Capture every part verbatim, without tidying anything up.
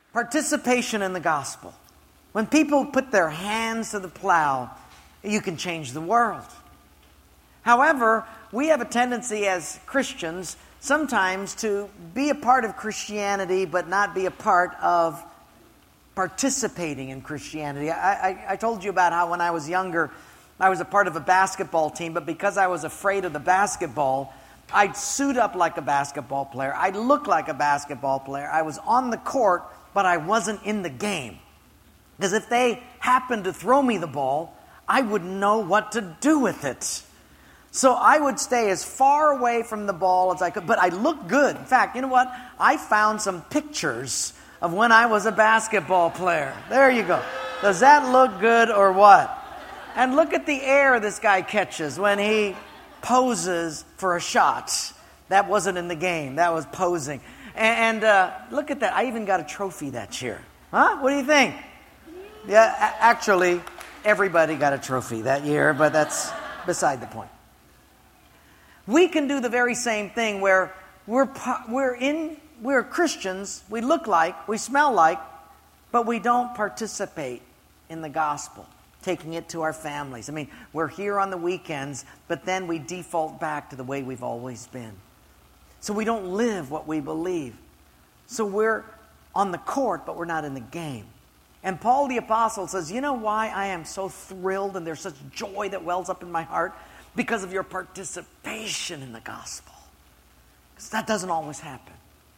Participation in the gospel. When people put their hands to the plow, you can change the world. However, we have a tendency as Christians sometimes to be a part of Christianity but not be a part of participating in Christianity. I, I, I told you about how when I was younger, I was a part of a basketball team, but because I was afraid of the basketball, I'd suit up like a basketball player. I'd look like a basketball player. I was on the court, but I wasn't in the game. Because if they happened to throw me the ball, I wouldn't know what to do with it. So I would stay as far away from the ball as I could, but I looked good. In fact, you know what? I found some pictures of when I was a basketball player. There you go. Does that look good or what? And look at the air this guy catches when he poses for a shot. That wasn't in the game. That was posing. And uh, look at that. I even got a trophy that year. Huh? What do you think? Yeah, a- actually, everybody got a trophy that year, but that's beside the point. We can do the very same thing where we're we're in we're Christians, we look like, we smell like, but we don't participate in the gospel, taking it to our families. I mean, we're here on the weekends, but then we default back to the way we've always been. So we don't live what we believe. So we're on the court, but we're not in the game. And Paul the Apostle says, you know why I am so thrilled and there's such joy that wells up in my heart? Because of your participation in the gospel. Because that doesn't always happen.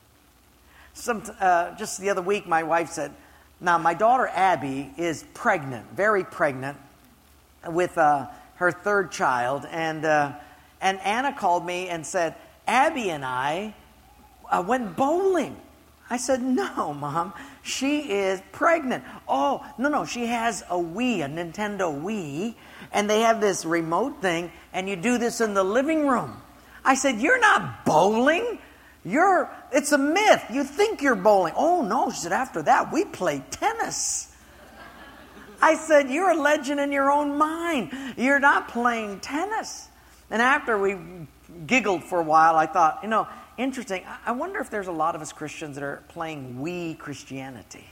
Some, uh, just the other week, my wife said, now my daughter Abby is pregnant, very pregnant, with uh, her third child. And, uh, and Anna called me and said, Abby and I uh, went bowling. I said, no, Mom, she is pregnant. Oh, no, no, she has a Wii, a Nintendo Wii, and they have this remote thing, and you do this in the living room. I said, you're not bowling. You're, it's a myth. You think you're bowling. Oh, no, she said, after that, we played tennis. I said, you're a legend in your own mind. You're not playing tennis. And after we giggled for a while, I thought, you know, interesting. I wonder if there's a lot of us Christians that are playing we Christianity.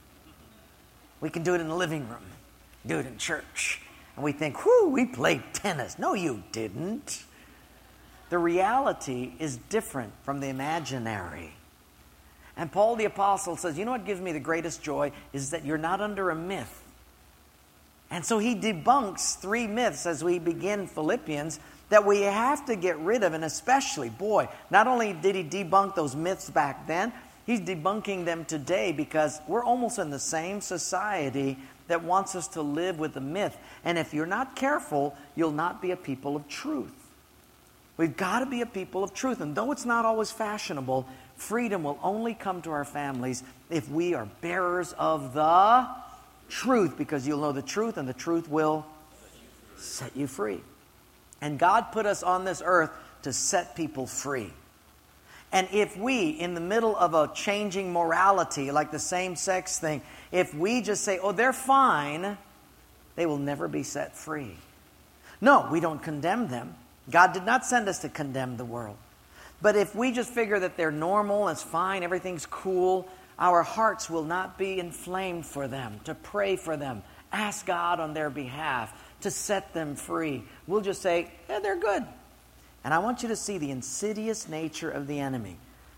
We can do it in the living room, do it in church. And we think, whew, we played tennis. No, you didn't. The reality is different from the imaginary. And Paul the Apostle says, you know what gives me the greatest joy is that you're not under a myth. And so he debunks three myths as we begin Philippians that we have to get rid of, and especially, boy, not only did he debunk those myths back then, he's debunking them today because we're almost in the same society that wants us to live with the myth. And if you're not careful, you'll not be a people of truth. We've got to be a people of truth. And though it's not always fashionable, freedom will only come to our families if we are bearers of the truth, because you'll know the truth and the truth will set you free. And God put us on this earth to set people free. And if we, in the middle of a changing morality, like the same-sex thing, if we just say, oh, they're fine, they will never be set free. No, we don't condemn them. God did not send us to condemn the world. But if we just figure that they're normal, it's fine, everything's cool, our hearts will not be inflamed for them, to pray for them, ask God on their behalf, to set them free. We'll just say, yeah, they're good. And I want you to see the insidious nature of the enemy.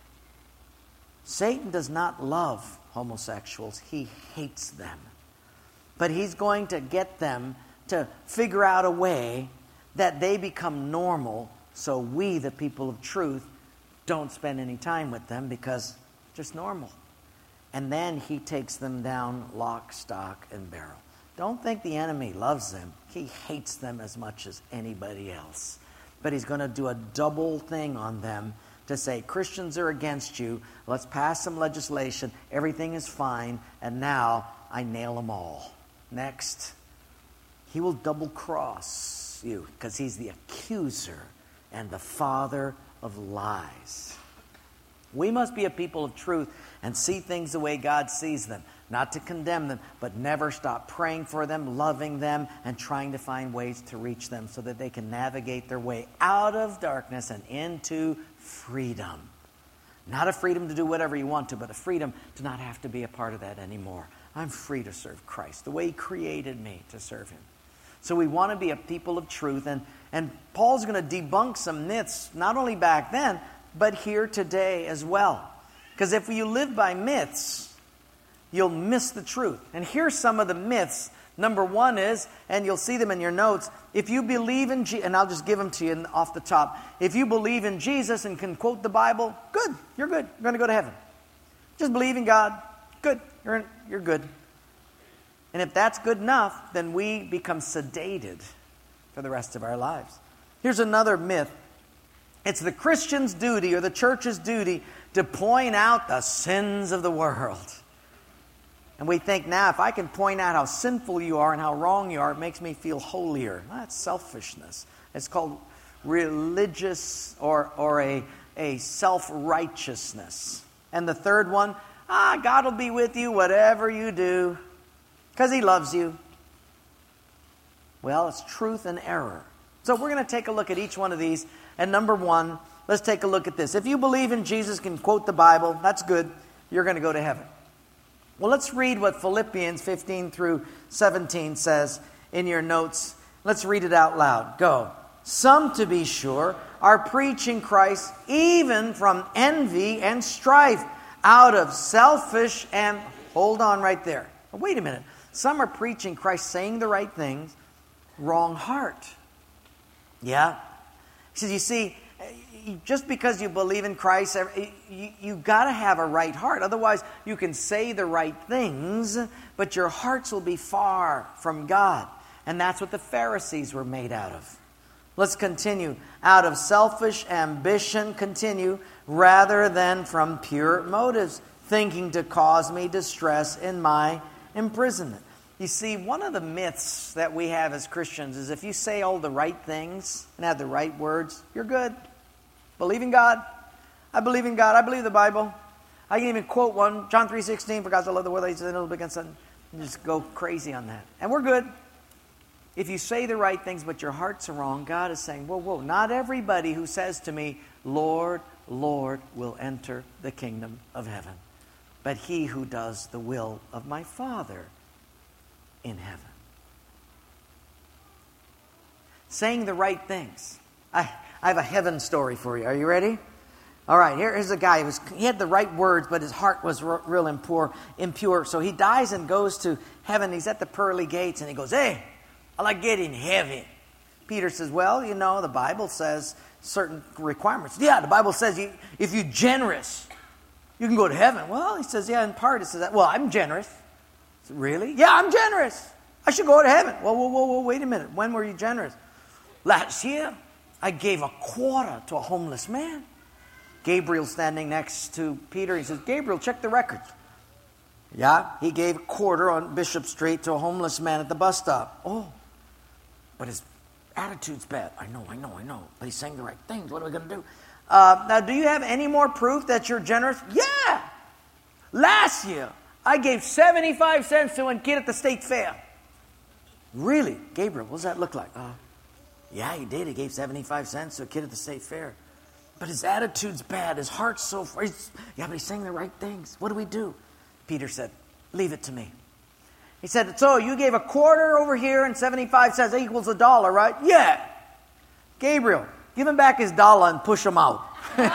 Satan does not love homosexuals. He hates them. But he's going to get them to figure out a way that they become normal so we, the people of truth, don't spend any time with them because they're just normal. And then he takes them down lock, stock, and barrel. Don't think the enemy loves them. He hates them as much as anybody else. But he's going to do a double thing on them to say, Christians are against you. Let's pass some legislation. Everything is fine. And now I nail them all. Next, he will double cross you because he's the accuser and the father of lies. We must be a people of truth and see things the way God sees them. Not to condemn them, but never stop praying for them, loving them, and trying to find ways to reach them so that they can navigate their way out of darkness and into freedom. Not a freedom to do whatever you want to, but a freedom to not have to be a part of that anymore. I'm free to serve Christ the way He created me to serve Him. So we want to be a people of truth. And, and Paul's going to debunk some myths, not only back then, but here today as well. Because if you live by myths, you'll miss the truth. And here's some of the myths. Number one is, and you'll see them in your notes, if you believe in Jesus, and I'll just give them to you off the top. If you believe in Jesus and can quote the Bible, good, you're good. You're going to go to heaven. Just believe in God, good, you're, you're good. And if that's good enough, then we become sedated for the rest of our lives. Here's another myth. It's the Christian's duty or the church's duty to point out the sins of the world. And we think now, if I can point out how sinful you are and how wrong you are, it makes me feel holier. Well, that's selfishness. It's called religious or, or a, a self-righteousness. And the third one, ah, God will be with you whatever you do because He loves you. Well, it's truth and error. So we're going to take a look at each one of these. And number one, let's take a look at this. If you believe in Jesus, can quote the Bible, that's good. You're going to go to heaven. Well, let's read what Philippians fifteen through seventeen says in your notes. Let's read it out loud. Go. Some, to be sure, are preaching Christ even from envy and strife, out of selfish and... Hold on right there. Wait a minute. Some are preaching Christ, saying the right things, wrong heart. Yeah. He says, you see, just because you believe in Christ, you, you got to have a right heart. Otherwise, you can say the right things, but your hearts will be far from God. And that's what the Pharisees were made out of. Let's continue. Out of selfish ambition, continue, rather than from pure motives, thinking to cause me distress in my imprisonment. You see, one of the myths that we have as Christians is if you say all the right things and have the right words, you're good. Believe in God. I believe in God. I believe the Bible. I can even quote one, John three sixteen, for God so loved the world that He sent His only begotten Son. Just go crazy on that. And we're good. If you say the right things, but your hearts are wrong, God is saying, whoa, whoa, not everybody who says to me, Lord, Lord, will enter the kingdom of heaven, but he who does the will of my Father in heaven. Saying the right things. I, I have a heaven story for you. Are you ready? All right, here, here's a guy. He, was, he had the right words, but his heart was r- real impure, impure. So he dies and goes to heaven. He's at the pearly gates, and he goes, hey, I like getting heaven. Peter says, well, you know, the Bible says certain requirements. Yeah, the Bible says you, if you're generous, you can go to heaven. Well, he says, yeah, in part it says that. Well, I'm generous. Said, really? Yeah, I'm generous. I should go to heaven. Whoa, whoa, whoa, whoa, wait a minute. When were you generous? Last year, I gave a quarter to a homeless man. Gabriel standing next to Peter. He says, Gabriel, check the records. Yeah, he gave a quarter on Bishop Street to a homeless man at the bus stop. Oh, but his attitude's bad. I know, I know, I know. But he's saying the right things. What are we going to do? Uh, now, do you have any more proof that you're generous? Yeah. Last year, I gave seventy-five cents to a kid at the state fair. Really? Gabriel, what does that look like? Uh, yeah, he did. He gave seventy-five cents to a kid at the state fair. But his attitude's bad. His heart's so... He's, yeah, but he's saying the right things. What do we do? Peter said, leave it to me. He said, so you gave a quarter over here and seventy-five cents equals a dollar, right? Yeah. Gabriel, give him back his dollar and push him out.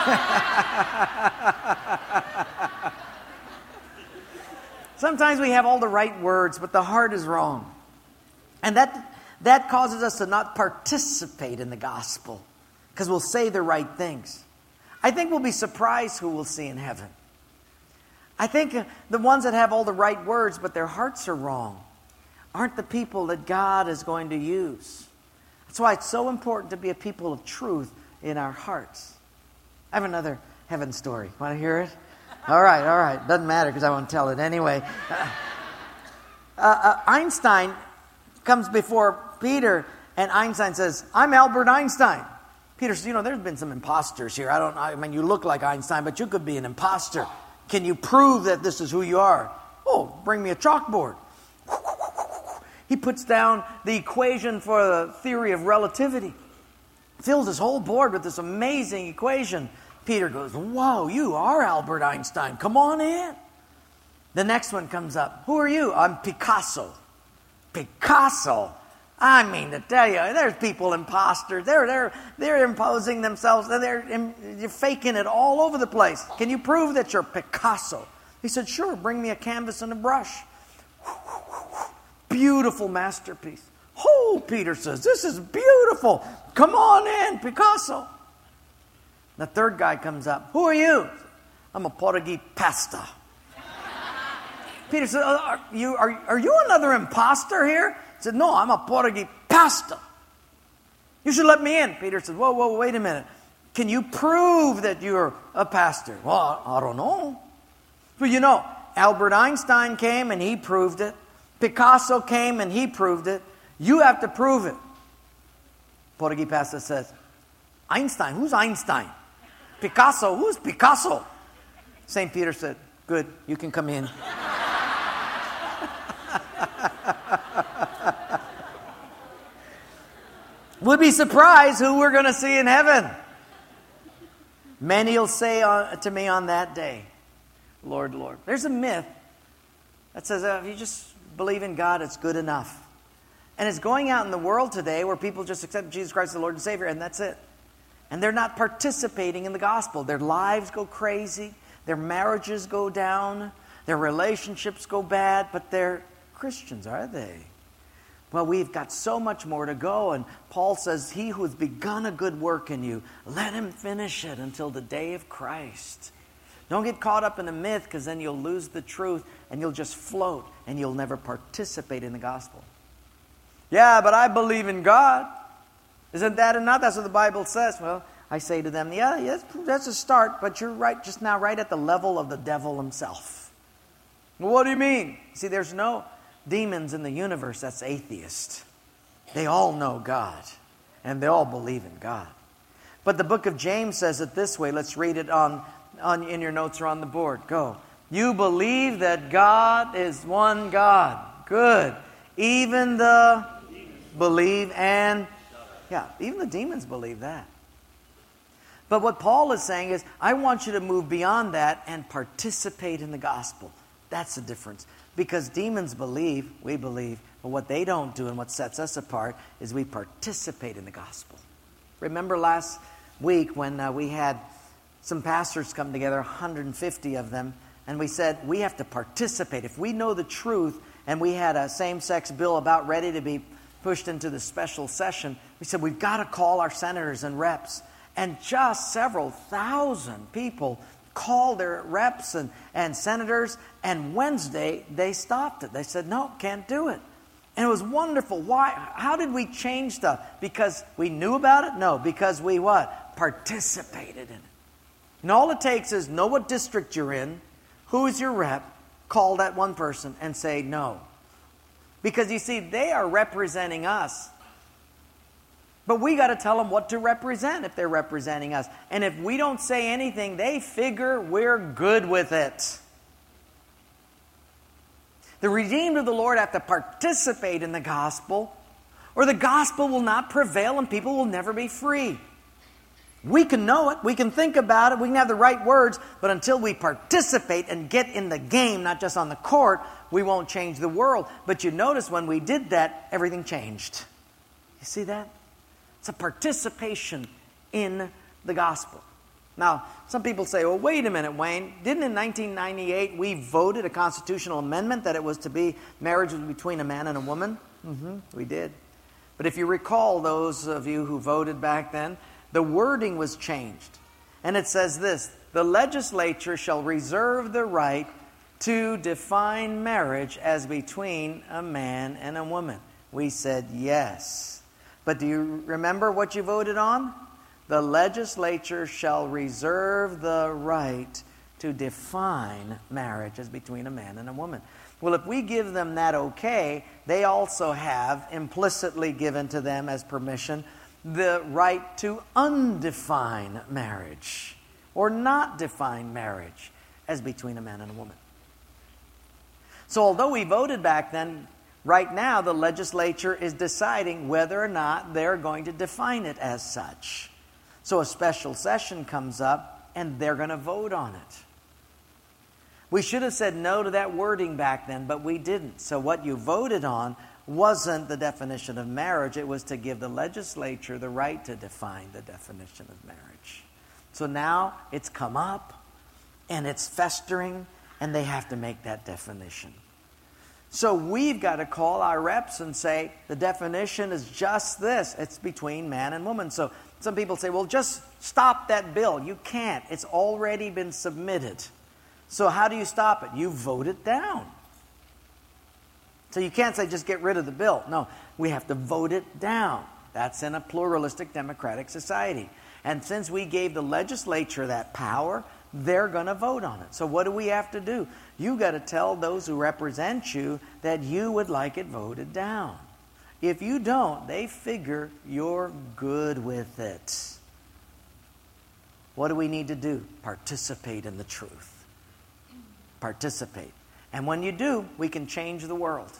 Sometimes we have all the right words, but the heart is wrong. And that, that causes us to not participate in the gospel because we'll say the right things. I think we'll be surprised who we'll see in heaven. I think the ones that have all the right words, but their hearts are wrong, aren't the people that God is going to use. That's why it's so important to be a people of truth in our hearts. I have another heaven story. Want to hear it? All right, all right. Doesn't matter because I won't tell it anyway. Uh, uh, Einstein comes before Peter, and Einstein says, I'm Albert Einstein. Peter says, you know, there's been some imposters here. I don't know. I mean, you look like Einstein, but you could be an imposter. Can you prove that this is who you are? Oh, bring me a chalkboard. He puts down the equation for the theory of relativity. Fills his whole board with this amazing equation. Peter goes, whoa, you are Albert Einstein. Come on in. The next one comes up. Who are you? I'm Picasso. Picasso? I mean to tell you, there's people imposters. They're, they're, they're imposing themselves. They're, they're faking it all over the place. Can you prove that you're Picasso? He said, sure, bring me a canvas and a brush. Beautiful masterpiece. Oh, Peter says, this is beautiful. Come on in, Picasso. The third guy comes up. Who are you? I'm a Portuguese pasta. Peter said, are you, are, are you another imposter here? He said, no, I'm a Portuguese pasta. You should let me in. Peter said, whoa, whoa, wait a minute. Can you prove that you're a pastor? Well, I don't know. Well, you know, Albert Einstein came and he proved it. Picasso came and he proved it. You have to prove it. Portuguese pastor says, Einstein, who's Einstein? Picasso, who's Picasso? Saint Peter said, good, you can come in. We'll be surprised who we're going to see in heaven. Many will say on, to me on that day, Lord, Lord. There's a myth that says uh, if you just believe in God, it's good enough. And it's going out in the world today where people just accept Jesus Christ as the Lord and Savior, and that's it. And they're not participating in the gospel. Their lives go crazy. Their marriages go down. Their relationships go bad. But they're Christians, are they? Well, we've got so much more to go. And Paul says, he who has begun a good work in you, let him finish it until the day of Christ. Don't get caught up in a myth, because then you'll lose the truth and you'll just float and you'll never participate in the gospel. Yeah, but I believe in God. Isn't that enough? That's what the Bible says. Well, I say to them, yeah, yes, that's a start, but you're right just now right at the level of the devil himself. Well, what do you mean? See, there's no demons in the universe that's atheist. They all know God, and they all believe in God. But the book of James says it this way. Let's read it on, on in your notes or on the board. Go. You believe that God is one God. Good. Even the believe and, yeah, even the demons believe that. But what Paul is saying is, I want you to move beyond that and participate in the gospel. That's the difference. Because demons believe, we believe, but what they don't do and what sets us apart is we participate in the gospel. Remember last week when uh, we had some pastors come together, one hundred fifty of them, and we said we have to participate. If we know the truth, and we had a same-sex bill about ready to be pushed into the special session, we said we've got to call our senators and reps. And just several thousand people called their reps and, and senators, and Wednesday they stopped it. They said, no, can't do it. And it was wonderful. Why? How did we change stuff? Because we knew about it? No, because we what? Participated in it. And all it takes is know what district you're in, who is your rep, call that one person and say no. Because you see, they are representing us. But we got to tell them what to represent if they're representing us. And if we don't say anything, they figure we're good with it. The redeemed of the Lord have to participate in the gospel, or the gospel will not prevail and people will never be free. We can know it, we can think about it, we can have the right words, but until we participate and get in the game, not just on the court, we won't change the world. But you notice when we did that, everything changed. You see that? It's a participation in the gospel. Now, some people say, well, wait a minute, Wayne. Didn't in nineteen ninety-eight we voted a constitutional amendment that it was to be marriage between a man and a woman? Mm-hmm, we did. But if you recall, those of you who voted back then, the wording was changed. And it says this, the legislature shall reserve the right to define marriage as between a man and a woman. We said yes. But do you remember what you voted on? The legislature shall reserve the right to define marriage as between a man and a woman. Well, if we give them that okay, they also have implicitly given to them as permission the right to undefine marriage or not define marriage as between a man and a woman. So although we voted back then, right now the legislature is deciding whether or not they're going to define it as such. So a special session comes up and they're going to vote on it. We should have said no to that wording back then, but we didn't. So what you voted on wasn't the definition of marriage. It was to give the legislature the right to define the definition of marriage. So now it's come up, and it's festering, and they have to make that definition. So we've got to call our reps and say, the definition is just this. It's between man and woman. So some people say, well, just stop that bill. You can't. It's already been submitted. So how do you stop it? You vote it down. So you can't say just get rid of the bill. No, we have to vote it down. That's in a pluralistic democratic society. And since we gave the legislature that power, they're going to vote on it. So what do we have to do? You got to tell those who represent you that you would like it voted down. If you don't, they figure you're good with it. What do we need to do? Participate in the truth. Participate. And when you do, we can change the world.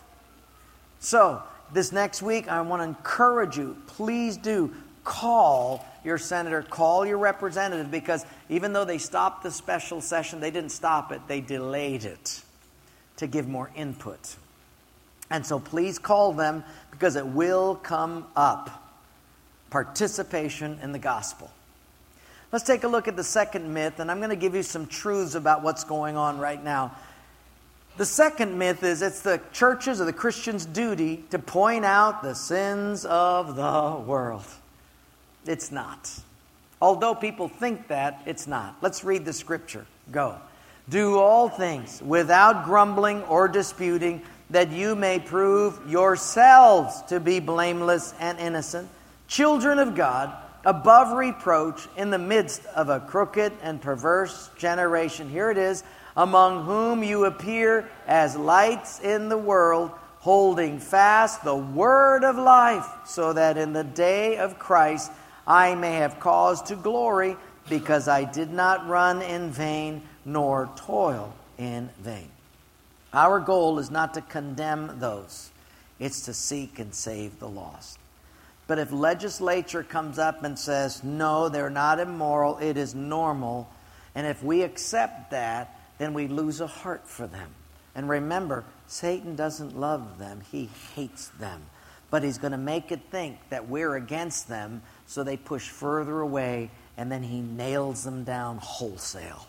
So, this next week, I want to encourage you, please do call your senator, call your representative, because even though they stopped the special session, they didn't stop it, they delayed it to give more input. And so please call them, because it will come up. Participation in the gospel. Let's take a look at the second myth, and I'm going to give you some truths about what's going on right now. The second myth is it's the church's or the Christian's duty to point out the sins of the world. It's not. Although people think that, it's not. Let's read the scripture. Go. Do all things without grumbling or disputing, that you may prove yourselves to be blameless and innocent, children of God, above reproach, in the midst of a crooked and perverse generation. Here it is. Among whom you appear as lights in the world, holding fast the word of life, so that in the day of Christ I may have cause to glory, because I did not run in vain, nor toil in vain. Our goal is not to condemn those. It's to seek and save the lost. But if legislature comes up and says, no, they're not immoral, it is normal, and if we accept that, then we lose a heart for them. And remember, Satan doesn't love them. He hates them. But he's going to make it think that we're against them, so they push further away, and then he nails them down wholesale.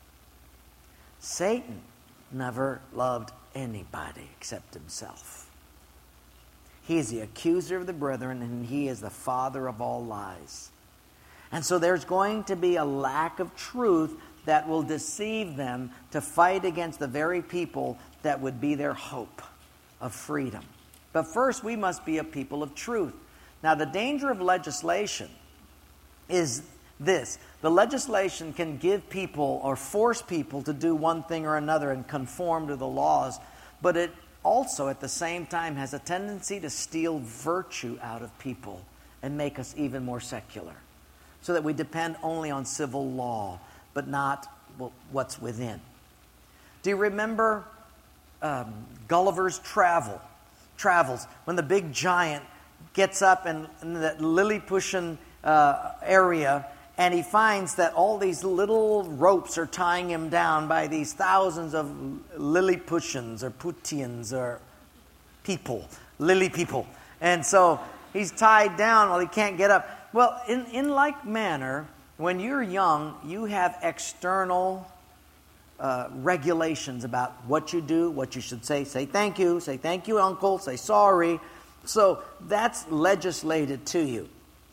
Satan never loved anybody except himself. He is the accuser of the brethren, and he is the father of all lies. And so there's going to be a lack of truth that will deceive them to fight against the very people that would be their hope of freedom. But first, we must be a people of truth. Now, the danger of legislation is this. The legislation can give people or force people to do one thing or another and conform to the laws, but it also, at the same time, has a tendency to steal virtue out of people and make us even more secular, so that we depend only on civil law, but not what's within. Do you remember um, Gulliver's Travel, Travels, when the big giant gets up in, in that Lilliputian uh, area, and he finds that all these little ropes are tying him down by these thousands of Lilliputians or Putians or people, lily people. And so he's tied down while he can't get up. Well, in, in like manner, when you're young, you have external uh, regulations about what you do, what you should say. Say thank you, say thank you, uncle, say sorry. So that's legislated to you.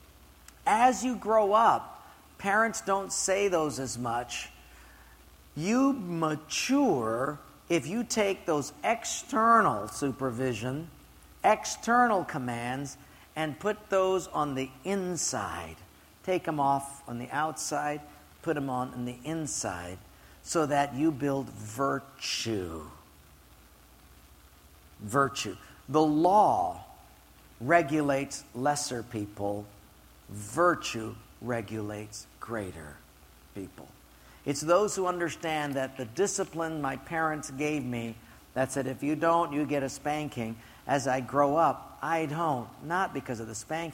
As you grow up, parents don't say those as much. You mature if you take those external supervision, external commands, and put those on the inside. Take them off on the outside, put them on on the inside, so that you build virtue. Virtue. The law regulates lesser people. Virtue regulates greater people. It's those who understand that the discipline my parents gave me, that said, if you don't, you get a spanking. As I grow up, I don't. Not because of the spanking,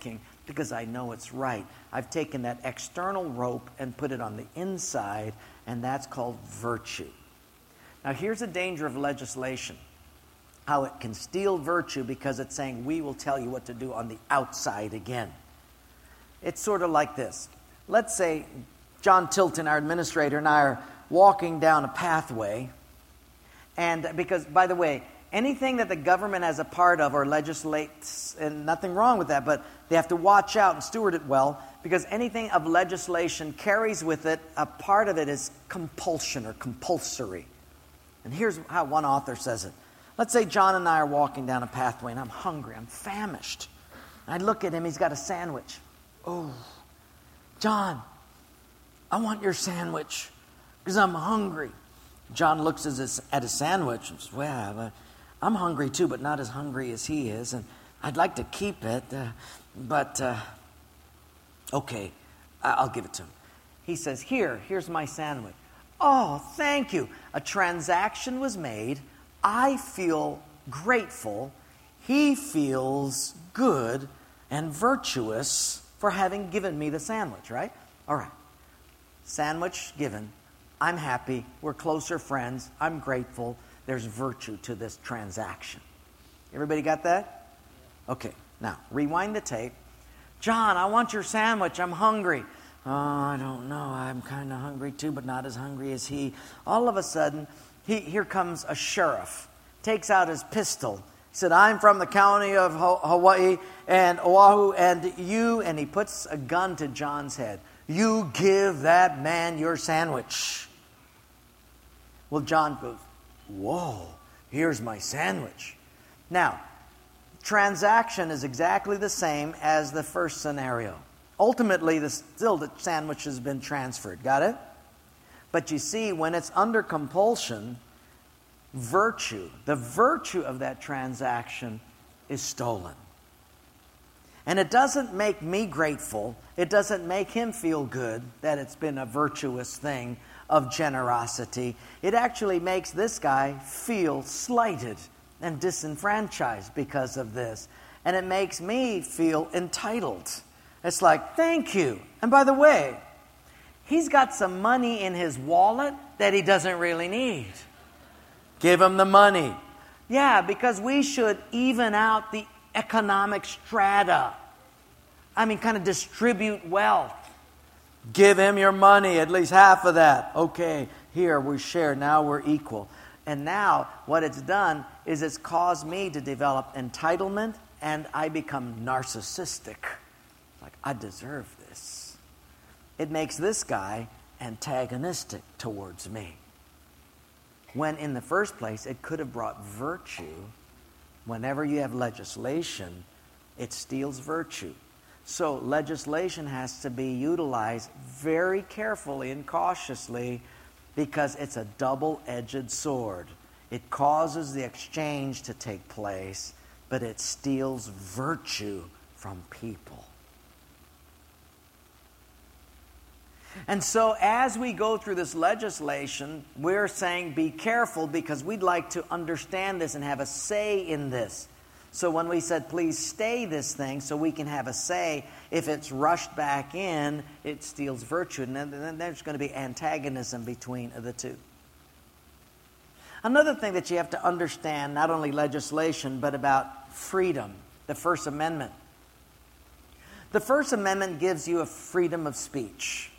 because I know it's right. I've taken that external rope and put it on the inside, and that's called virtue. Now, here's the danger of legislation, how it can steal virtue because it's saying, we will tell you what to do on the outside again. It's sort of like this. Let's say John Tilton, our administrator, and I are walking down a pathway, and because, by the way, anything that the government has a part of or legislates, and nothing wrong with that, but they have to watch out and steward it well, because anything of legislation carries with it, a part of it is compulsion or compulsory. And here's how one author says it. Let's say John and I are walking down a pathway, and I'm hungry, I'm famished. I look at him, he's got a sandwich. Oh, John, I want your sandwich because I'm hungry. John looks at his, at his sandwich and says, well, I'm hungry too, but not as hungry as he is, and I'd like to keep it, uh, but uh, okay, I'll give it to him. He says, here, here's my sandwich. Oh, thank you. A transaction was made. I feel grateful. He feels good and virtuous for having given me the sandwich, right? All right. Sandwich given. I'm happy. We're closer friends. I'm grateful. There's virtue to this transaction. Everybody got that? Okay. Now, rewind the tape. John, I want your sandwich. I'm hungry. Oh, I don't know. I'm kind of hungry too, but not as hungry as he. All of a sudden, he, here comes a sheriff. Takes out his pistol. He said, I'm from the county of Hawaii and Oahu, and you, and he puts a gun to John's head. You give that man your sandwich. Well, John goes, whoa, here's my sandwich. Now, transaction is exactly the same as the first scenario. Ultimately, the, still the sandwich has been transferred. Got it? But you see, when it's under compulsion, virtue, the virtue of that transaction is stolen. And it doesn't make me grateful. It doesn't make him feel good that it's been a virtuous thing of generosity. It actually makes this guy feel slighted and disenfranchised because of this. And it makes me feel entitled. It's like, thank you. And by the way, he's got some money in his wallet that he doesn't really need. Give him the money. Yeah, because we should even out the economic strata. I mean, kind of distribute wealth. Give him your money, at least half of that. Okay, here we share, now we're equal. And now what it's done is it's caused me to develop entitlement, and I become narcissistic. Like, I deserve this. It makes this guy antagonistic towards me. When in the first place, it could have brought virtue. Whenever you have legislation, it steals virtue. So legislation has to be utilized very carefully and cautiously because it's a double-edged sword. It causes the exchange to take place, but it steals virtue from people. And so as we go through this legislation, we're saying be careful because we'd like to understand this and have a say in this. So when we said, please stay this thing so we can have a say, if it's rushed back in, it steals virtue. And then, then there's going to be antagonism between the two. Another thing that you have to understand, not only legislation, but about freedom, the First Amendment. The First Amendment gives you a freedom of speech.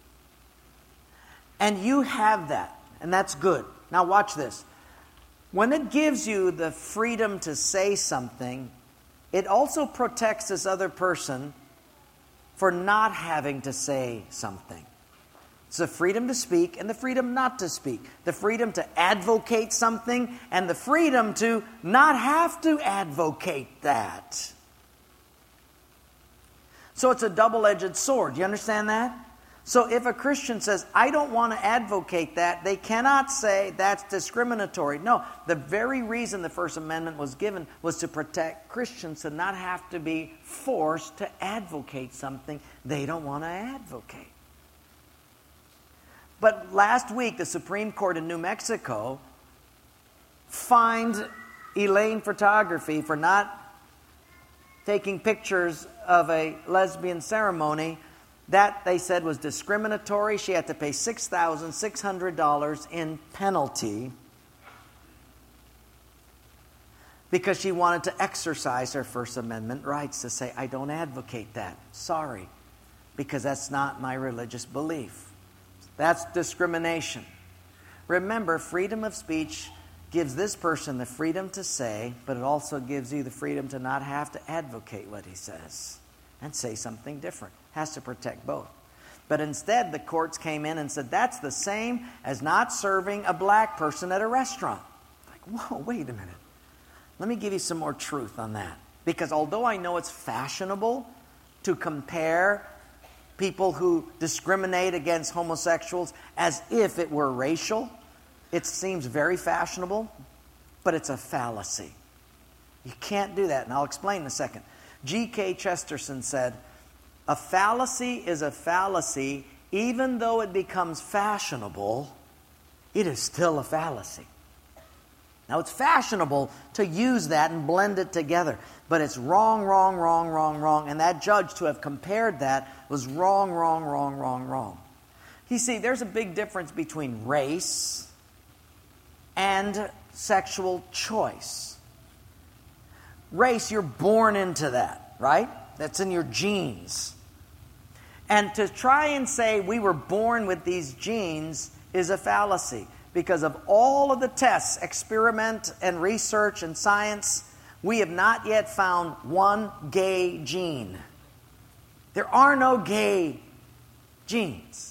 And you have that, and that's good. Now watch this. When it gives you the freedom to say something, it also protects this other person for not having to say something. It's the freedom to speak and the freedom not to speak. The freedom to advocate something and the freedom to not have to advocate that. So it's a double-edged sword. You understand that? So if a Christian says, I don't want to advocate that, they cannot say that's discriminatory. No, the very reason the First Amendment was given was to protect Christians to not have to be forced to advocate something they don't want to advocate. But last week, the Supreme Court in New Mexico fined Elaine Photography for not taking pictures of a lesbian ceremony. That, they said, was discriminatory. She had to pay six thousand six hundred dollars in penalty because she wanted to exercise her First Amendment rights to say, I don't advocate that. Sorry, because that's not my religious belief. That's discrimination. Remember, freedom of speech gives this person the freedom to say, but it also gives you the freedom to not have to advocate what he says and say something different. Has to protect both. But instead, the courts came in and said, that's the same as not serving a black person at a restaurant. Like, whoa, wait a minute. Let me give you some more truth on that. Because although I know it's fashionable to compare people who discriminate against homosexuals as if it were racial, it seems very fashionable, but it's a fallacy. You can't do that, and I'll explain in a second. G K Chesterton said, a fallacy is a fallacy even though it becomes fashionable, it is still a fallacy. Now, it's fashionable to use that and blend it together, but it's wrong, wrong, wrong, wrong, wrong, and that judge, to have compared that, was wrong, wrong, wrong, wrong, wrong. You see, there's a big difference between race and sexual choice. Race, you're born into that, right? That's in your genes. And to try and say we were born with these genes is a fallacy. Because of all of the tests, experiment and research and science, we have not yet found one gay gene. There are no gay genes.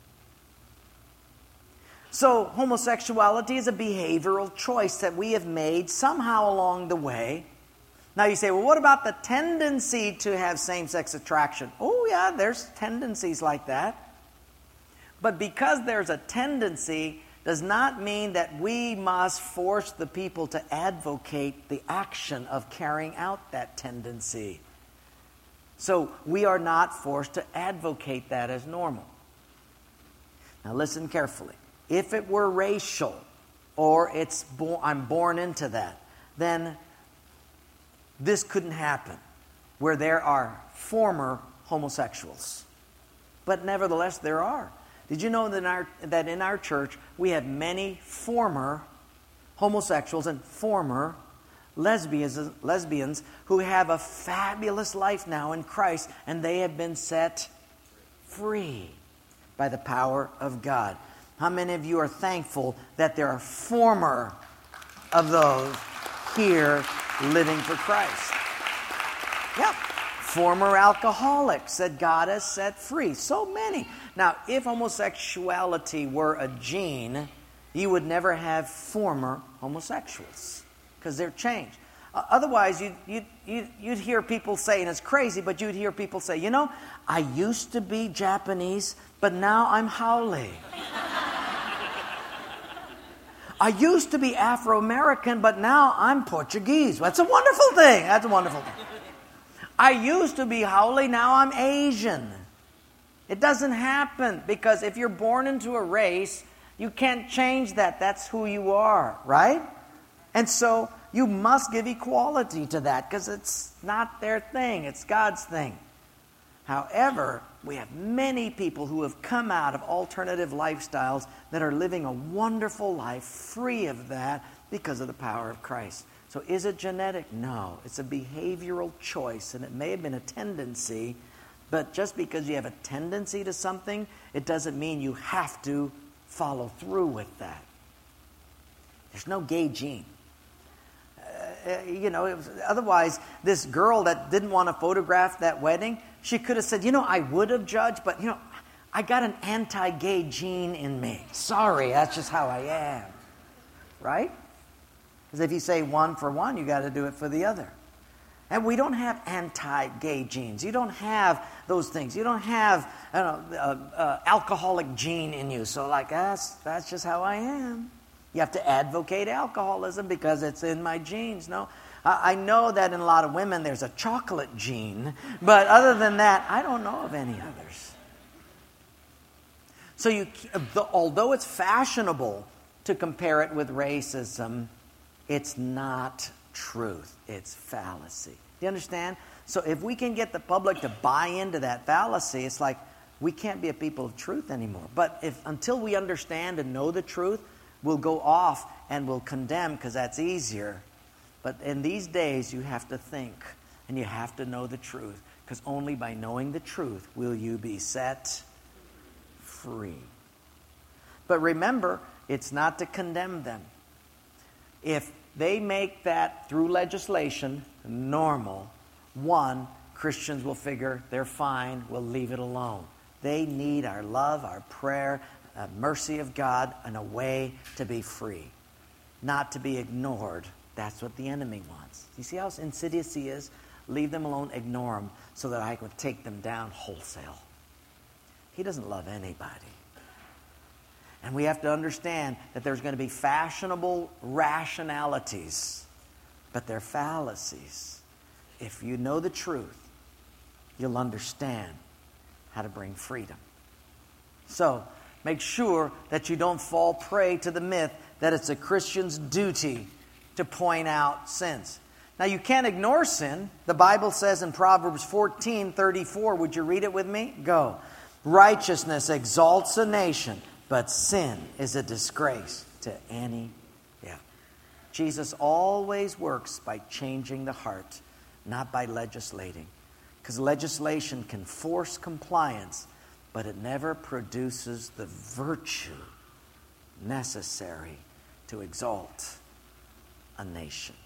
So homosexuality is a behavioral choice that we have made somehow along the way. Now you say, well, what about the tendency to have same-sex attraction? Oh yeah, there's tendencies like that. But because there's a tendency does not mean that we must force the people to advocate the action of carrying out that tendency. So we are not forced to advocate that as normal. Now listen carefully. If it were racial, or it's bo- I'm born into that, then this couldn't happen, where there are former homosexuals. But nevertheless, there are. Did you know that in our, that in our church we have many former homosexuals and former lesbians, lesbians who have a fabulous life now in Christ, and they have been set free by the power of God? How many of you are thankful that there are former of those here living for Christ? Yeah. Former alcoholics that God has set free. So many. Now, if homosexuality were a gene, you would never have former homosexuals because they're changed. Uh, otherwise, you'd, you'd, you'd, you'd hear people say, and it's crazy, but you'd hear people say, you know, I used to be Japanese, but now I'm Haole. I used to be Afro-American, but now I'm Portuguese. That's a wonderful thing. That's a wonderful thing. I used to be Haole, now I'm Asian. It doesn't happen, because if you're born into a race, you can't change that. That's who you are, right? And so you must give equality to that, because it's not their thing. It's God's thing. However, we have many people who have come out of alternative lifestyles that are living a wonderful life free of that because of the power of Christ. So is it genetic? No. It's a behavioral choice, and it may have been a tendency, but just because you have a tendency to something, it doesn't mean you have to follow through with that. There's no gay gene. Uh, you know, it was, otherwise, this girl that didn't want to photograph that wedding, she could have said, you know, I would have judged, but, you know, I got an anti-gay gene in me. Sorry, that's just how I am. Right? Because if you say one for one, you got to do it for the other. And we don't have anti-gay genes. You don't have those things. You don't have I don't know, uh, uh, alcoholic gene in you. So like, that's, that's just how I am. You have to advocate alcoholism because it's in my genes. No, I, I know that in a lot of women there's a chocolate gene. But other than that, I don't know of any others. So you, the, although it's fashionable to compare it with racism, it's not truth. It's fallacy. you understand? So if we can get the public to buy into that fallacy, it's like we can't be a people of truth anymore. But if until we understand and know the truth, we'll go off and we'll condemn because that's easier. But in these days, you have to think and you have to know the truth, because only by knowing the truth will you be set free. But remember, it's not to condemn them. If they make that through legislation normal, one, Christians will figure they're fine, we'll leave it alone. They need our love, our prayer, the mercy of God, and a way to be free, not to be ignored. That's what the enemy wants. You see how insidious he is? Leave them alone, ignore them, so that I can take them down wholesale. He doesn't love anybody. And we have to understand that there's going to be fashionable rationalities, but they're fallacies. If you know the truth, you'll understand how to bring freedom. So, make sure that you don't fall prey to the myth that it's a Christian's duty to point out sins. Now, you can't ignore sin. The Bible says in Proverbs fourteen thirty-four, would you read it with me? Go. Righteousness exalts a nation, but sin is a disgrace to any. Yeah. Jesus always works by changing the heart, not by legislating. Because legislation can force compliance, but it never produces the virtue necessary to exalt a nation.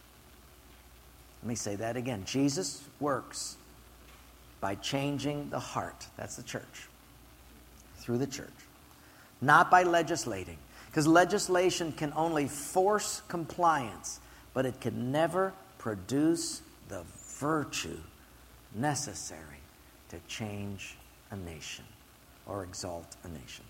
Let me say that again. Jesus works by changing the heart. That's the church. Through the church. Not by legislating. Because legislation can only force compliance, but it can never produce the virtue necessary to change a nation or exalt a nation.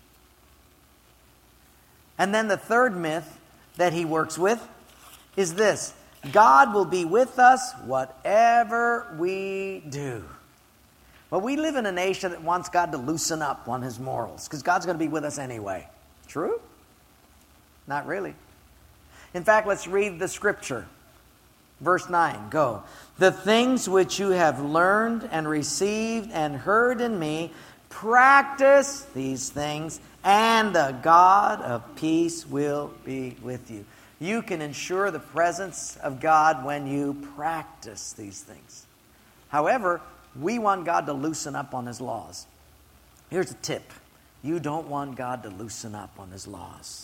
And then the third myth that he works with is this: God will be with us whatever we do. Well, we live in a nation that wants God to loosen up on his morals, because God's going to be with us anyway. True? Not really. In fact, let's read the scripture. Verse nine, go. The things which you have learned and received and heard in me, practice these things, and the God of peace will be with you. You can ensure the presence of God when you practice these things. However, we want God to loosen up on his laws. Here's a tip. You don't want God to loosen up on his laws.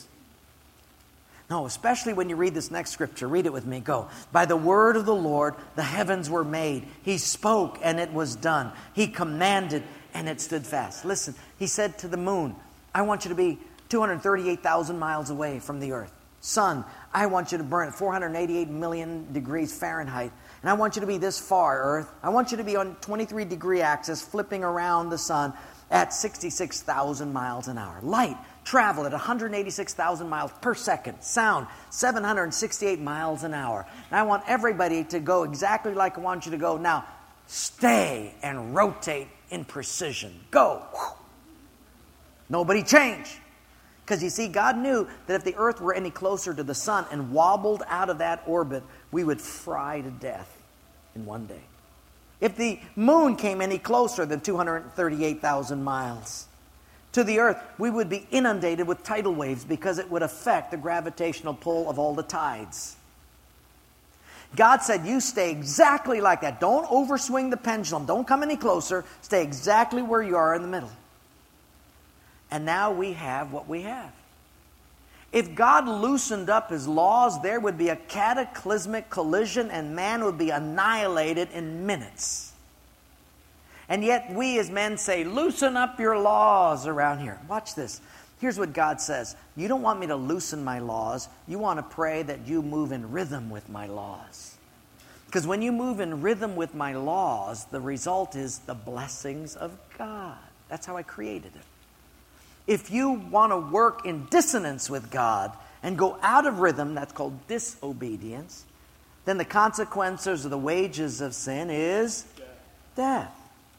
No, especially when you read this next scripture. Read it with me. Go. By the word of the Lord, the heavens were made. He spoke and it was done. He commanded and it stood fast. Listen, he said to the moon, I want you to be two hundred thirty-eight thousand miles away from the earth. Sun, I want you to burn at four hundred eighty-eight million degrees Fahrenheit. And I want you to be this far, earth. I want you to be on twenty-three degree axis, flipping around the sun at sixty-six thousand miles an hour. Light, travel at one hundred eighty-six thousand miles per second. Sound, seven hundred sixty-eight miles an hour. And I want everybody to go exactly like I want you to go. Now, stay and rotate in precision. Go. Nobody change. Because you see, God knew that if the earth were any closer to the sun and wobbled out of that orbit, we would fry to death in one day. If the moon came any closer than two hundred thirty-eight thousand miles to the earth, we would be inundated with tidal waves because it would affect the gravitational pull of all the tides. God said, you stay exactly like that. Don't overswing the pendulum. Don't come any closer. Stay exactly where you are in the middle. And now we have what we have. If God loosened up his laws, there would be a cataclysmic collision and man would be annihilated in minutes. And yet we as men say, loosen up your laws around here. Watch this. Here's what God says. You don't want me to loosen my laws. You want to pray that you move in rhythm with my laws. Because when you move in rhythm with my laws, the result is the blessings of God. That's how I created it. If you want to work in dissonance with God and go out of rhythm, that's called disobedience, then the consequences of the wages of sin is death. death.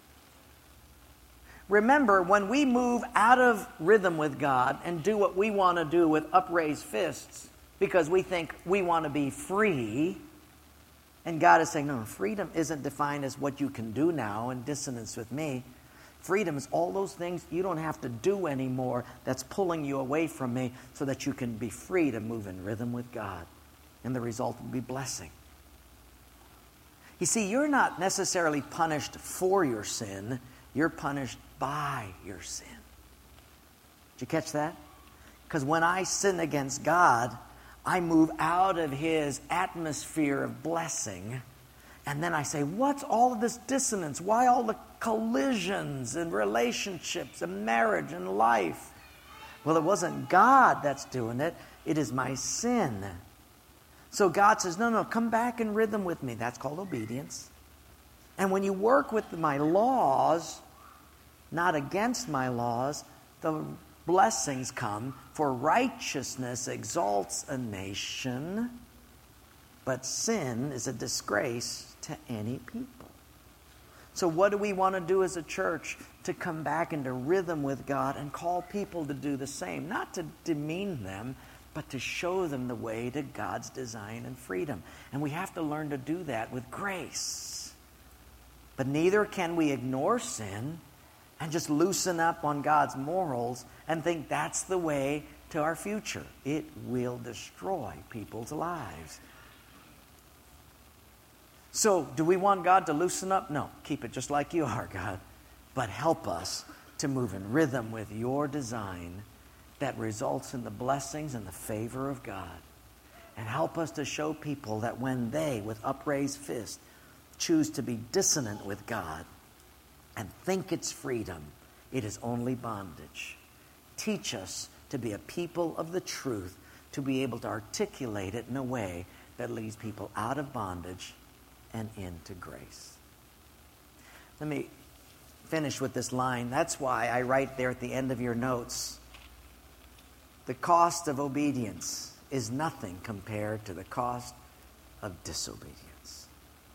Remember, when we move out of rhythm with God and do what we want to do with upraised fists because we think we want to be free And God is saying, no, freedom isn't defined as what you can do now in dissonance with me. Freedom is all those things you don't have to do anymore that's pulling you away from me so that you can be free to move in rhythm with God. And the result will be blessing. You see, you're not necessarily punished for your sin. You're punished by your sin. Did you catch that? Because when I sin against God, I move out of His atmosphere of blessing. And then I say, what's all of this dissonance? Why all the collisions and relationships and marriage and life? Well, it wasn't God that's doing it. It is my sin. So God says, no, no, come back in rhythm with me. That's called obedience. And when you work with my laws, not against my laws, the blessings come. For righteousness exalts a nation, but sin is a disgrace to any people. So what do we want to do as a church? To come back into rhythm with God and call people to do the same. Not to demean them, but to show them the way to God's design and freedom. And we have to learn to do that with grace. But neither can we ignore sin and just loosen up on God's morals and think that's the way to our future. It will destroy people's lives. So, do we want God to loosen up? No. Keep it just like you are, God. But help us to move in rhythm with your design that results in the blessings and the favor of God. And help us to show people that when they, with upraised fist, choose to be dissonant with God and think it's freedom, it is only bondage. Teach us to be a people of the truth, to be able to articulate it in a way that leads people out of bondage and into grace. Let me finish with this line. That's why I write there at the end of your notes, the cost of obedience is nothing compared to the cost of disobedience.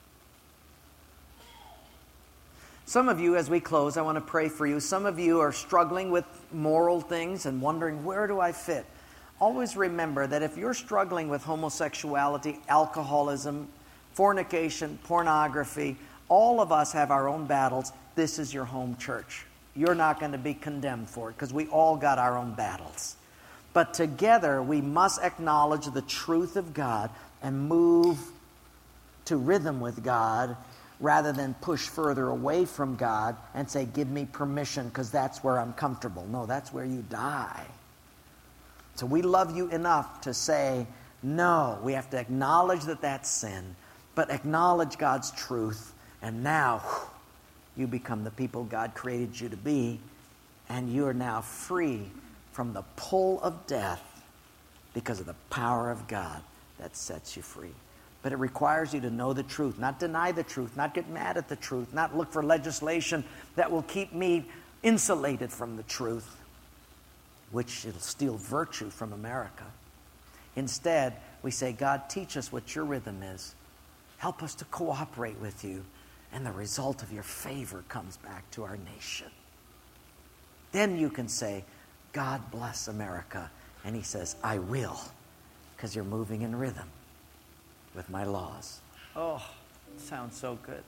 Some of you, as we close, I want to pray for you. Some of you are struggling with moral things and wondering, where do I fit? Always remember that if you're struggling with homosexuality, alcoholism, fornication, pornography, all of us have our own battles. This is your home church. You're not going to be condemned for it because we all got our own battles. But together we must acknowledge the truth of God and move to rhythm with God rather than push further away from God and say, give me permission because that's where I'm comfortable. No, that's where you die. So we love you enough to say, no, we have to acknowledge that that's sin, but acknowledge God's truth. And now whew, you become the people God created you to be, and you are now free from the pull of death because of the power of God that sets you free. But it requires you to know the truth, not deny the truth, not get mad at the truth, not look for legislation that will keep me insulated from the truth, which it'll steal virtue from America. Instead, we say, God, teach us what your rhythm is. Help us to cooperate with you. And the result of your favor comes back to our nation. Then you can say, God bless America. And he says, I will, because you're moving in rhythm with my laws. Oh, sounds so good.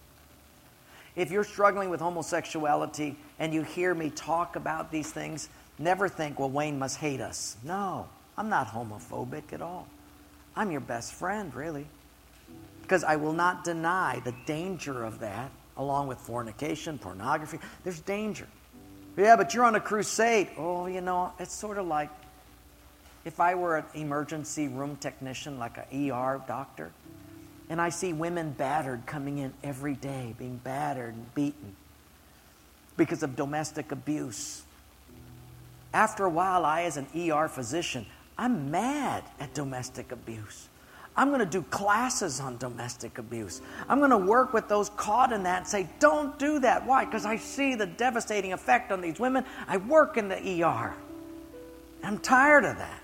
If you're struggling with homosexuality and you hear me talk about these things, never think, well, Wayne must hate us. No, I'm not homophobic at all. I'm your best friend, really. Because I will not deny the danger of that, along with fornication, pornography. There's danger. Yeah, but you're on a crusade. Oh, you know, it's sort of like if I were an emergency room technician, like an E R doctor, and I see women battered coming in every day, being battered and beaten because of domestic abuse. After a while, I, as an E R physician, I'm mad at domestic abuse. I'm going to do classes on domestic abuse. I'm going to work with those caught in that and say, don't do that. Why? Because I see the devastating effect on these women. I work in the E R. I'm tired of that.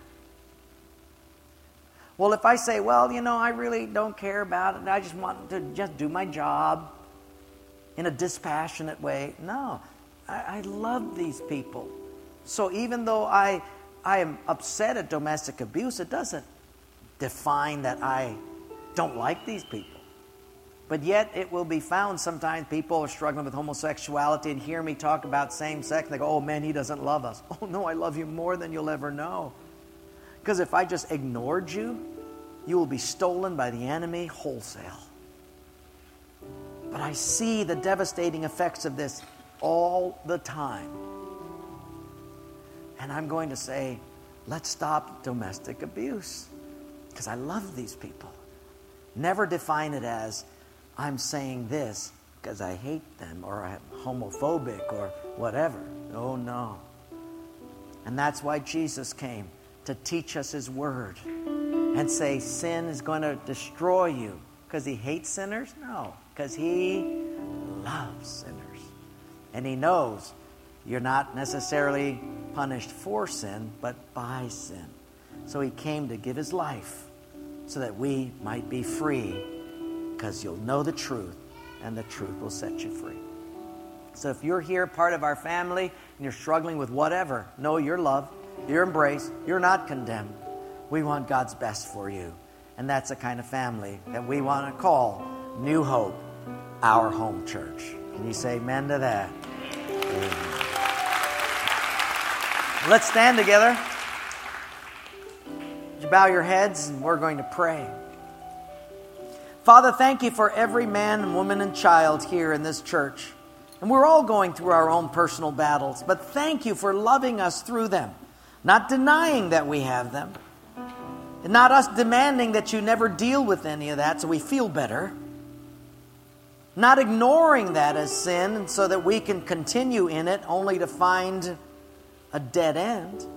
Well, if I say, well, you know, I really don't care about it. I just want to just do my job in a dispassionate way. No, I, I love these people. So even though I, I am upset at domestic abuse, it doesn't define that I don't like these people. But yet it will be found sometimes people are struggling with homosexuality and hear me talk about same-sex. They go, oh man, he doesn't love us. Oh no, I love you more than you'll ever know. Because if I just ignored you, you will be stolen by the enemy wholesale. But I see the devastating effects of this all the time. And I'm going to say, let's stop domestic abuse. Because I love these people. Never define it as, I'm saying this because I hate them or I'm homophobic or whatever. Oh, no. And that's why Jesus came, to teach us His Word and say sin is going to destroy you. Because He hates sinners? No. Because He loves sinners. And He knows you're not necessarily punished for sin, but by sin. So He came to give His life so that we might be free, because you'll know the truth, and the truth will set you free. So if you're here, part of our family, and you're struggling with whatever, know you're loved, you're embraced, you're not condemned. We want God's best for you. And that's the kind of family that we want to call New Hope, our home church. Can you say amen to that? Amen. Let's stand together. You bow your heads and we're going to pray. Father, thank you for every man and woman and child here in this church. And we're all going through our own personal battles, but thank you for loving us through them, not denying that we have them, and not us demanding that you never deal with any of that so we feel better, not ignoring that as sin and so that we can continue in it only to find a dead end.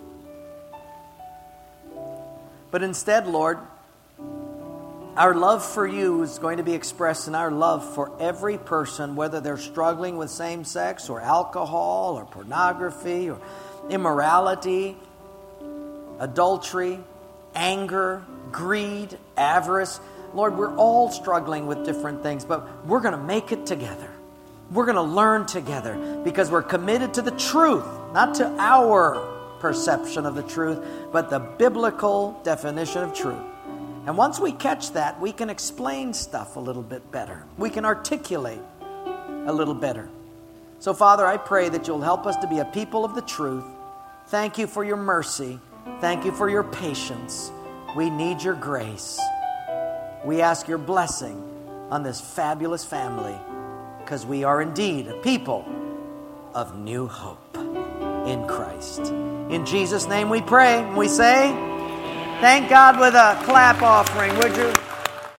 But instead, Lord, our love for you is going to be expressed in our love for every person, whether they're struggling with same-sex or alcohol or pornography or immorality, adultery, anger, greed, avarice. Lord, we're all struggling with different things, but we're going to make it together. We're going to learn together because we're committed to the truth, not to our perception of the truth, but the biblical definition of truth. And once we catch that, we can explain stuff a little bit better. We can articulate a little better. So, Father, I pray that you'll help us to be a people of the truth. Thank you for your mercy. Thank you for your patience. We need your grace. We ask your blessing on this fabulous family, because we are indeed a people of new hope in Christ. In Jesus' name we pray, and we say, thank God with a clap offering, would you?